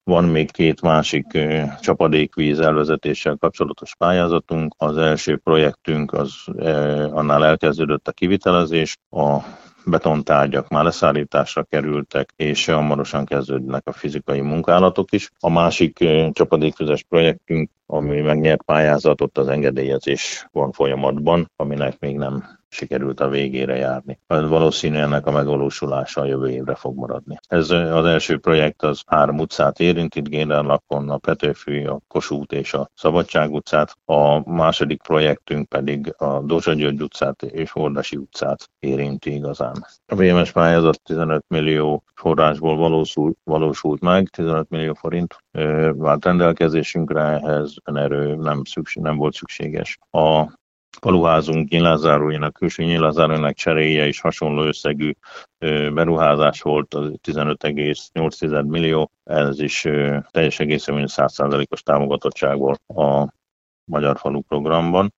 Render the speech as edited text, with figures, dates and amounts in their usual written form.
Van még két másik csapadékvíz elvezetéssel kapcsolatos pályázatunk. Az első projektünk annál elkezdődött a kivitelezés, a betontárgyak már leszállításra kerültek, és hamarosan kezdődnek a fizikai munkálatok is. A másik csapadékvizes projektünk, ami megnyert pályázatot, az engedélyezés van folyamatban, aminek még nem sikerült a végére járni. Valószínűleg ennek a megvalósulása a jövő évre fog maradni. Ez az első projekt az 3 utcát érint, itt Géderlakon, a Petőfi, a Kossuth és a Szabadság utcát. A második projektünk pedig a Dózsa György utcát és Hordasi utcát érinti igazán. A VMS pályázat 15 millió forrásból valósult meg, 15 millió forint vált rendelkezésünkre, ehhez önerő nem volt szükséges. A faluházunk nyílászáróinak, külső nyílászáróinak cseréje is hasonló összegű beruházás volt, az 15,8 millió, ez is teljes egészében 100%-os támogatottságból a Magyar Falu programban.